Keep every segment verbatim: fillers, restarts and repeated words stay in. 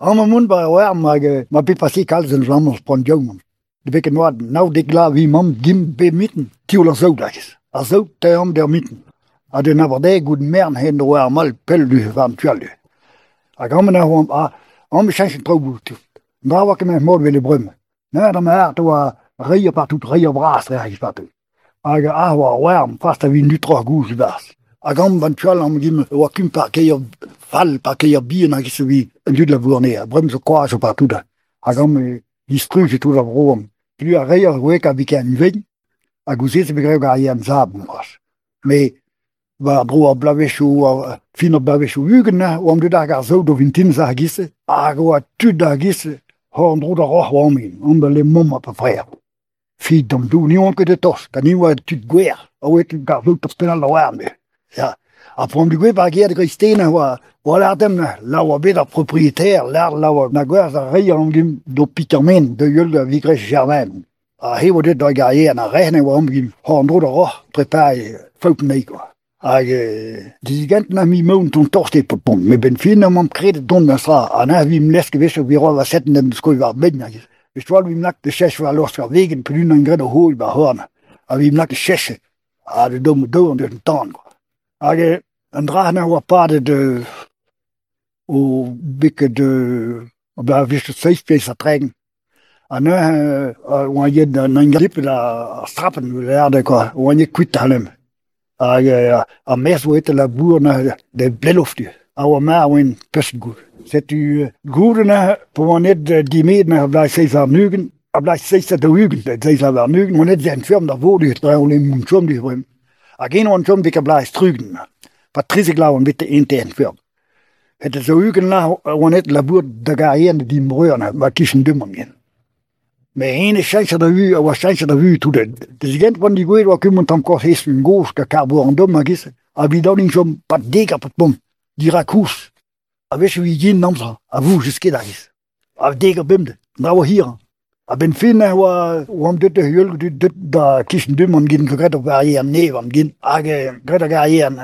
Ama mun ba wa ma ma bi pasi kalzen ramos pon jomon. De beken wat nou dik la wie mam gim be mitten tiuler so dagis. Also te om der mitten. A de na vade good mern hen do wa mal pel du van tualu. A gamen na hom a om change trobu. Na wa kem mod wele brum. Na da ma to wa rier partout rier bras rier partout. A ga a wa warm fast wie nu tro goes bas. A gam van tual om gim wa kim pa ke fall pa ke bi na ki wie en du la vourner. Brum so quoi so partout da. A gam distruge tout la brom. Plus a rier weka bi ken veg. A gouzet se begrev ga yen zaben was. Me waar broer blaveshu fino blaveshu ugena om du daar ga zo do vintin za gisse a go tu da gisse hon dro da roh wamin om de le mom op frère fi dom du ni on que de tos ka ni wa tu guer o et ga zo to spena la wame ja a prom du guer ba guer de Christina wa wala dem la wa be da propriétaire la la wa na guer za rier om gim do pitermen de yul de vigre germain a he wo de da ga yen a rehne wa om gim hon dro da roh prepare fouten neko Ag de gent na mi moun ton torste på pom me ben fin om krede don na sa ana vi mleske wis vi rolla setten dem skoi war bedna wis wal vi nak de ses war los ver wegen per un grade hooi ba horn a vi nak de sesse a de dom do de tan ag en dra na wa pa de o bikke de op da wis het safe place vertregen ana wa je na grip la strappen lerde ko wa je kwit halem a a mes wo la boer na de blelofte a ma win pesgoed zet u goede na voor net die meet na blij zes aan nugen a blij zes de hugen de zes aan nugen maar net zijn firm daar voor het alleen moet som die rum a geen on som die blij strugen patrice glau met de intern firm het is zo hugen na wo net la boer de gaien die broer na wat kiezen dummen me ene chance da vu a chance da vu tout de de gent van die goeie wat kunt dan kort is een goos ka carbo en dom magis a bi dan som pat deka pat bom die rakus a wis wie gin namsa a vu jusque da is a deka bimde nou hier a ben fin wa om dit de hul dit da kischen dum on gin gret op waar nee van gin a gret ga hier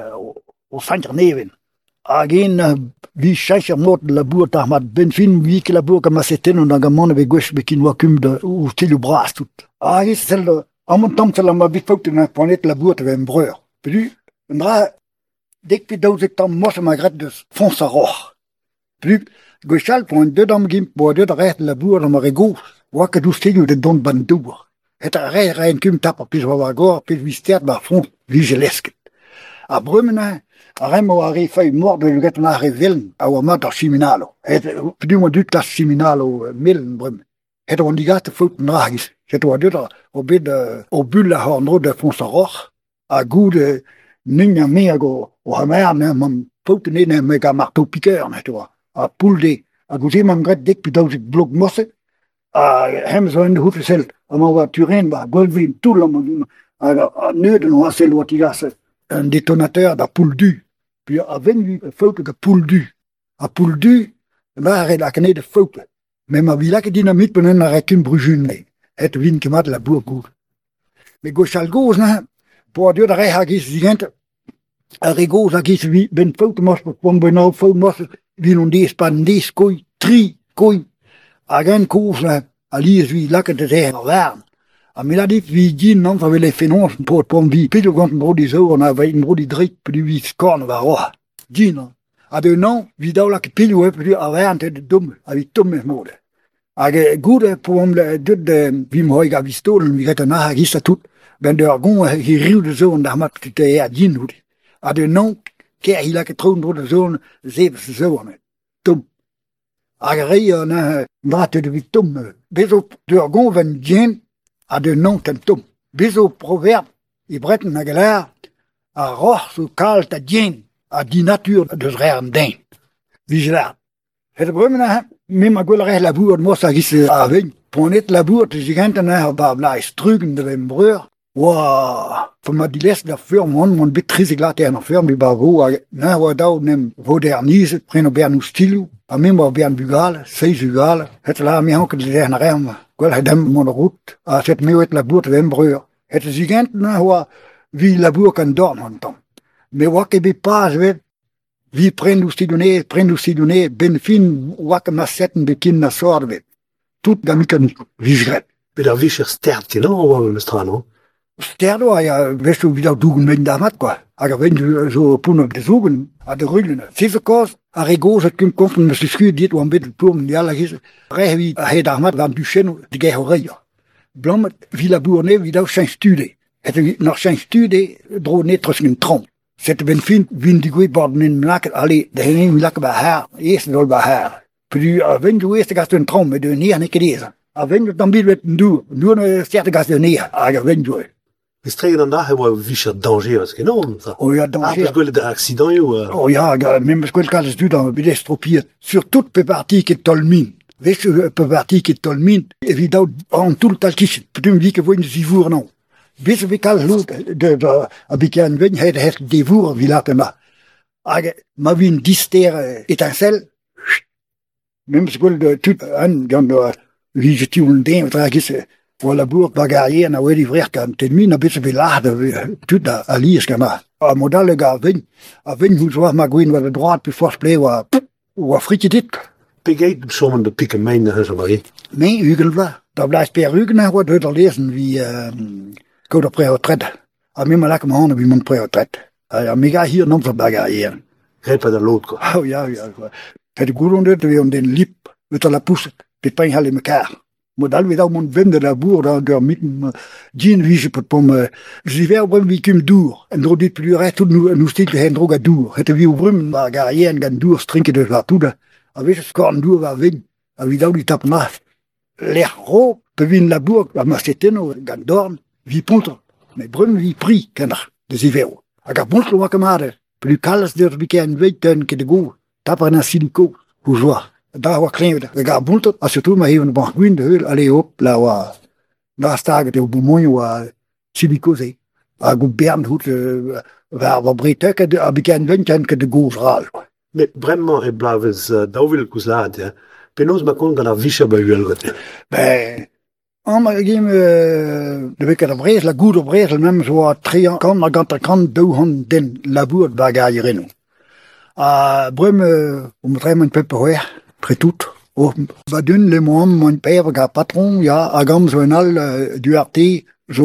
o santer neven a gin wie chance mot la boer ta mat ben fin wie que la boer comme c'était on a mon be gauche be kin wa cum de ou til bras tout a is celle en mon temps celle ma bit fout na ponet la boer te ben breur plus ndra dik pi doze tam mos ma gret de fons a roch plus gochal point de dam gim bo de recht la boer ma rego wa que du stil de don ban dour het a re rein cum tap puis wa go puis mystère ba fond vigelesk a brumena Remo ari fai mord de get na reveln a wa mat chiminalo het du mo du klas chiminalo millen brum het on die gate fout nagis het wa du o bid o bulla ha no de fons roch a goede ninja mego o ha ma man fout ne ne mega marteau piqueur net wa a poulde a goede man gret dik pidoz blok mosse a hem zo in de hoef zelt a ma wa turin ba golvin tout le monde a neden wa sel wat igase un détonateur da poule du puis a venu foute de poule du a poule du maar la kane de foute mais ma villa que dynamite penen na rekin brujune het win kemat la boer goed mais gochal goos na pour dieu de reha gis digent a regos a gis wie ben foute mos pom ben nou foute mos wie on des pan des koi tri koi a gen koos na a lies wie lakke de zeggen warm a mi la dit wie gin non fa le finance pour pom vi pilo gant brodi zo na vai brodi drik plus vi scorn va ro gin a de non vi da la pilo e plus avante de dum a vi tumme mode a ge gute pom le de de vi mo ga vistolen vi geta na gista tout ben de gon hi riu de zo da mat te ja gin hoed a de non ke hi la ke tron bro de zo zeven zo net tum a ge ri na na te de vi tum bezo de gon van gin a de non ten tom. Bizo proverbe, i bretten na gelar, a roch so kalt a djen, a di natuur de zrern den. Vigilaat. Het brummen na, mi ma gwell rech la boer, mos a gis a ving. Ponet la boer, te zigenten na, ba blai strugen de vem breur. Wa, van ma di les da firm, mon, mon bit trisig laat er na firm, di ba vo, na wa dau nem modernise, preno bern stilu, a mi ma bern bugale, seis bugale, het la mi hanke de zeg na rem. Gwell hij dem mon route, a zet mi wet la boer te vem breur. Het zigenten na, wa, wie la boer kan dorm hantam. Me wa ke bi pas wet, wie prendo sidone, prendo sidone, ben fin, wak ma setten bekin na sorbe. Tout da mikan vigret. Men der vischer sterkt, no, over med strano. Sterdo, ja, weißt du, wie da dugen wenn da mat, quoi. Aber wenn du so puno de zogen, a de rullen. Sieve kos, a regos, het kun kompen, met de schuur dit, wan bit pum, ja, la gis. Reh wie, he da mat, dan du chen, de ge horeja. Blam, wie la bourne, wie da zijn studie. Het nog zijn studie, dro net terug een trom. Zet ben fin, win die goeie borden in lakken, allee, de heen lakken bij haar, eerst dol bij haar. Puis, wenn du eerst gast een trom, met de neer, niet deze. Wenn du dan bied met een doer, doer een sterke gast de neer, aga wenn du. Vi stregen dan daar hebben we vischer danger, was enorm. Oh ja, danger. Ah, parce que de accident, yo. Oh ja, même ce que le du dan, bi destropiert. Sur toute pe partie qui tolmin. Weet je, pe partie qui tolmin, evident, en tout le talkischen. Putem wie que vous ne zivour non. Weet je, wie kal loot, de, de, abikan wen, hij heeft die voer, wie laten ma. Age, ma win dister étincelle. Même ce que de tout, an, dan, wie je tuun den, tragis, voor la boer bagarier, na wedi vrech kan, ten min, na beetje belade, tout a, a liers kan ma. A modale ga wen, a wen moet zo ma gwin, wat de droit, puis fors play, wa, wa frikje dit. Pegeit sommen de pikken mijn, zo maar. Nee, Hugel vla. Daar blijft per Hugel, wordt het al lezen wie, um, code pre-retraite. A mi ma lakken handen wie mon pre-retraite. A mi ga hier nog wat bagarier. Rijp bij de lood, quoi. Oh ja, ja. Het goed onder, we om den lip, we te la poeset. Dit pijn hal in mekaar. Modal we dan mon vende la boer dan door mitten jean wie je pot pom ziver brum wie cum dour en dro dit plus rest tout nous nous stil hen droga dour het wie brum bagarier en gan dour strinke de la tuda a wis scorn dour va vin a wie dan die tap na l'air ro bewin la boer a ma seteno gan dorn wie ponter mais brum wie pri kenner de ziver a ga bon lo kamade plus calus de weekend weten ke de go tapper na silico hoe joie. Daar was klein, we gaan bunten. Als je toen maar even een bank de heul, allee op, la wa, daar staat het op de mooie wa, silicose. A goed bern goed, waar we breed tukken, de bekend windjen ke de goos raal. Mais vraiment, et blaves, daar wil ik us laat, ja. Penos ma kon gaan vischer bij u gote. Ben, allemaal game, de week de brees, la goede brees, même zo trian, kan, maar gant kan doen den labour bagage reno. Ah, brum, om het rijmen peper hoor. Très tout. Oh, va d'une le mon mon père ga patron ja agam zo en al uh, du arte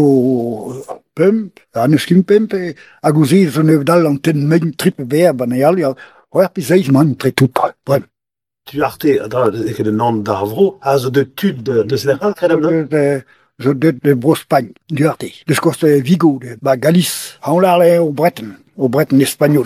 zo pump an skin pump aguzi zo ne dal an ten men trip ver banal ja hoor pisais man très tout bon du arte da ik de nom d'Avro as de tud de de Sénégal crème de zo de de Brospagne du arte dus koste Vigo de ba Galice on la le au Breton au Breton espagnol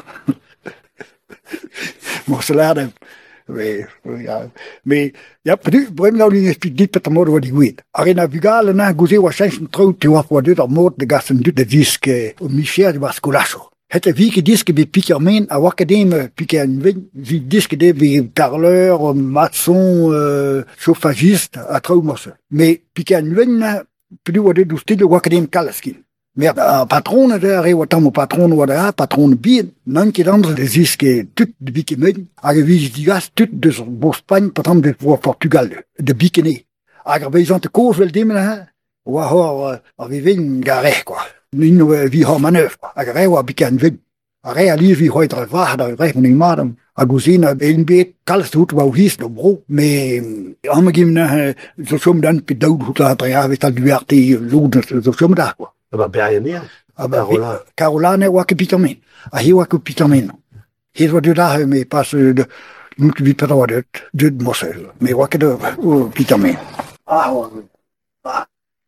mo salade. Mais, ja, mais, ja, padu, brim nou niet eens dit met de mode wat ik weet. Arena Vigale na goze was zijn trouw te wat wat de mode de gasten de disque Michel was colasso. Het een wieke disque bij Piquermin, à Wakademe Piquermin, die disque de bij carreleur, maçon, euh, chauffagiste, à trouwmosse. Mais Piquermin, padu wat de stille Wakademe Kalaskin. Maar de patronen daar, wat dan patronen worden, ja, patronen bien, dan keer anders, de ziske, tout de bieken, agewijs die gas, tout de Bospagne, patron de voor Portugal, de bieken, agewijs aan de koers wil dimmen, hè, waar hoor, wie win, garé, quoi. Nu wie hoor manoeuvre, agewijs waar bieken win. Aré, ali wie hoort er waar, daar recht niet madam, aguzina, een beet, kalst goed, wou hies, de bro, mais, allemaal zo som dan, pedoud, goed laten, ja, weet dat, duarte, lood, zo som daar, quoi. Maar ben je niet? Carola. Carola ne wa kapitamin. A hi wa kapitamin. Hi wa de daar mee pas de moet wie per de de mossel. Me wa de vitamin. Ah wa. Ah.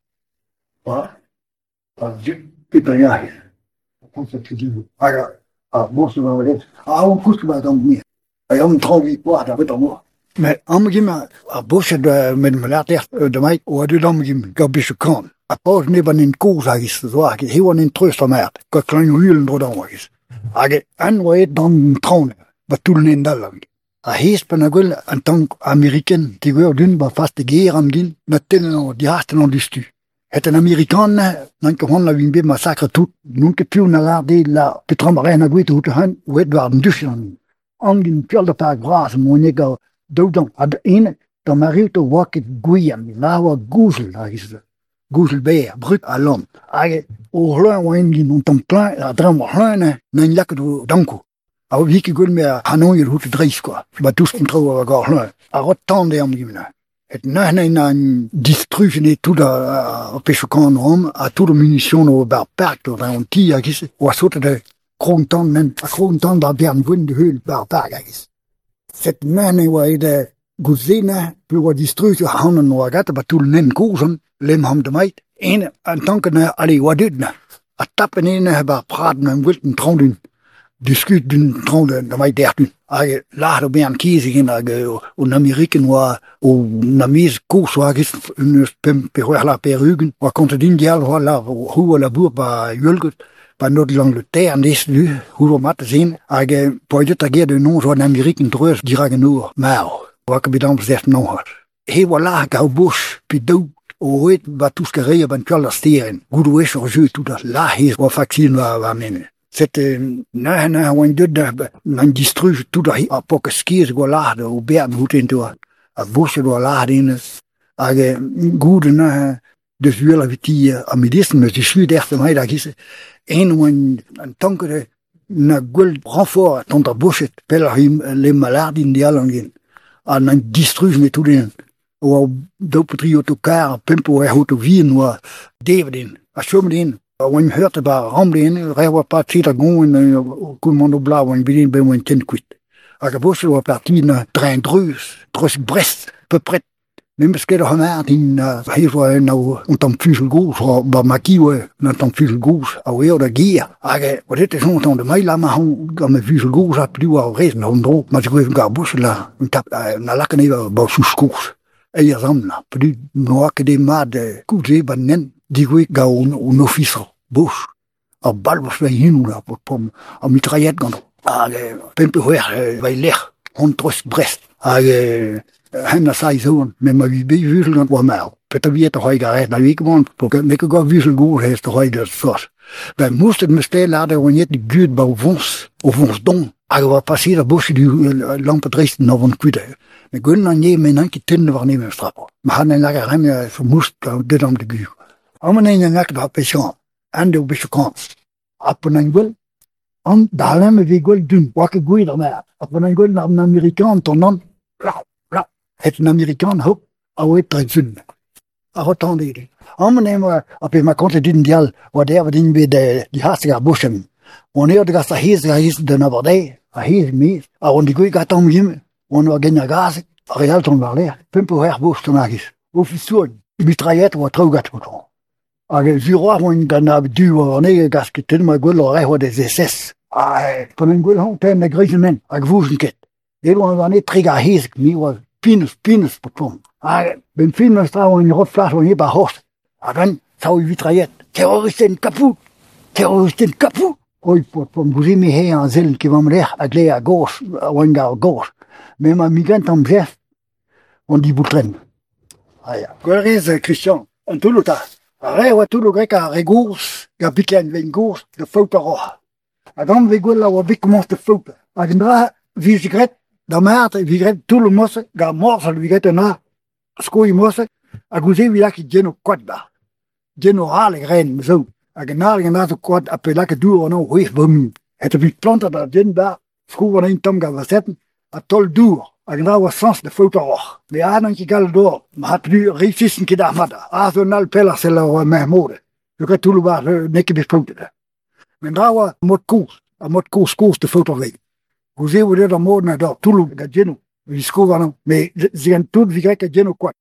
Wa. Ah je pitanya. Kom se te doen. Aga ah mossel wa de. Ah on pousse ba dan meer. Ay on trouve quoi da beto mo. Mais am gima a bosse de met me later de mai o de dam gim gabisch kan. A pas neben in koza is zo ag he won in tröster mert ko klein hulen do dan is ag an we dan trone wat toen in dalang a hees pan agul en tant américain die word dun ba fast de guerre am gin na tenen die hasten on distu het een amerikaan dan ko hon la win be massacre tout nun ke piu na la de la petramare na gwit hoe han we waren dus an an gin piel de pa gras monika do dan ad ene dan marito walk guiam la wa gozel la is Goezelbeer, brut à l'homme. Age, o hluin wijn die non tan plein, la dram wa hluin, na in lekker do danko. Og vi kan gå med at have nogen i et hus til dris, quoi. Hvad du skal tro, hvad går her. Og ret tårn det om givende. Et nøgne er en distribution i tutter og pessokan om, og tutter munitioner over bare bærkt, og der er en tiger, ikke? Og så er det krontonen, og krontonen der bliver en vundet høl, bare bærkt, ikke? Så den nøgne var et gudseende, blev distribution af havnen og gatter, bare tutter den kosen, lem ham det mig. En af tankerne, alle var dødende. Og tappen ene har bare pratet med en vælten trådyn. De skyder den trådyn, der var i dertyn. Og jeg lærte mere en kise igen, og når Amerikken var, og når mest god så har jeg behørt på ryggen, og kom til din hjælp, og la hu eller bur bare hjælket, bare noget langt der næste ly, hu var matte sen, og jeg på det der giver det nogen, så var Amerikken drøs direkte nu, mav, og kan vi dam sætte noget. He var la gav bush, bidou, og ved hvad du skal rige på en kjolder steren. Gud du er så sødt, du der la he, hvor faktisk var var med. Sætte, når han har en død, man distribuerer du der og på skier, så går lade og bærer den ud ind, og busser du og lade ind. Og Gud, når han, det svæler vi de, og medicin, når de skyder efter mig, der kisse. En og en tanke, der, når Gud brug for, at under busset, piller ham, lemmer lade ind i alle igen. Og man distribuerer med du den. Og dog på tre og to kær, og pimpo er hovedet og vien, og det var den, og så med den. Og man hørte bare ramle ind, og var bare til at gå ind, og kunne man nu blave, og vi blev en tændkvidt. Og jeg boede var bare til at dreje en drøs, drøs bræst, på bredt. Men måske der har været en, her var en af en fyselgus, og var magi var en fyselgus, og jeg var der giver. Og det er sådan, at det mig lader mig, og med fyselgus, at blive af rejsen, og hun drog, man skulle ikke gøre busse, eller en tab, når lakken ikke var bare suskus. Og jeg samler, fordi nu er det meget godt til, hvad den anden, de kunne ikke gøre nogle fisser. Bus og balvers var hende op på og mitrailletterne. Og pimpe her var i lær, hun drøst bræst. Og han er sig sådan, men når vi blev vyselgården var med. Peter vi er højere ret, når vi ikke var på, man kan godt vyselgård her, så højere først. Men moest med stille er der jo ikke de gyde bag vons, og vons dong. Og jeg var passeret af bussen, de langt på dristen, når hun kvidte. Men gønnen han hjem, men han ikke tændte var nede med strapper. Men han er en lakker remme, så moest det om det gyde. Og man er en lakker, der har passion. En del besøkant. Og på den gulv, om der er med vi gulv dun, hvor kan gulv der med. Og på den gulv er en amerikan, der nogen, bla, bla, het en amerikan hop, og et drik synd. Og hvad tager det? Om man er, og hvis man kommer til den del, hvor der var den ved de hastige bussen. Og når det gaster hese, der hese den over dag, og hese mest, og de kunne ikke have om hjemme, og når gennem gas, og realton var der. Fem på her bus, der nakis. Hvorfor så den? Mitraillet var trugat på det. Og vi rører en gang af dyver, og ikke gaske til mig guld og ræver det S S. Ej, på den guld hun tager en grisen mænd, og jeg vusen kæt. Det var en trigger hæsk, mi var pinus, pinus på tom. Ej, men pinus der var en rød flaske, og jeg bare hårdt. Og den så vi vitraillet. Terroristen kaput! Terroristen kaput! Og på tom, kunne se mig her, og selv kan være med der, at lære gårds, og en gang gårds. Men man migrant om chef, og de butren. Ej, ja. Godt rejse, Christian. En tuluta. Rewa tudo greka regurs, ga biken vengurs, de foto roja. A dan we gola wa bik mos de foto. A gendra vi secret, da mate vi gret tudo mos, ga mos vi gret na. Skoi mos, a guzi vi laki geno kodda. Geno hale ren zo. A genal gena to kod a pelake du no hois bum. Het vi planta da gen da, sko wa in tam ga vasetten, a tol dur. A gendra wa sans de foto roja. We aan je gal door, maar het nu reefsissen gedaan hadden. Ah, zo'n al pella zullen met mode. Je kan toen maar niks besproken. Men daar was moet koers, a moet koers koers de foto weg. Hoe zien we dat dan morgen naar daar? Toen ga je nu, we scoren, maar ze gaan toen weer kijken je nu kwart.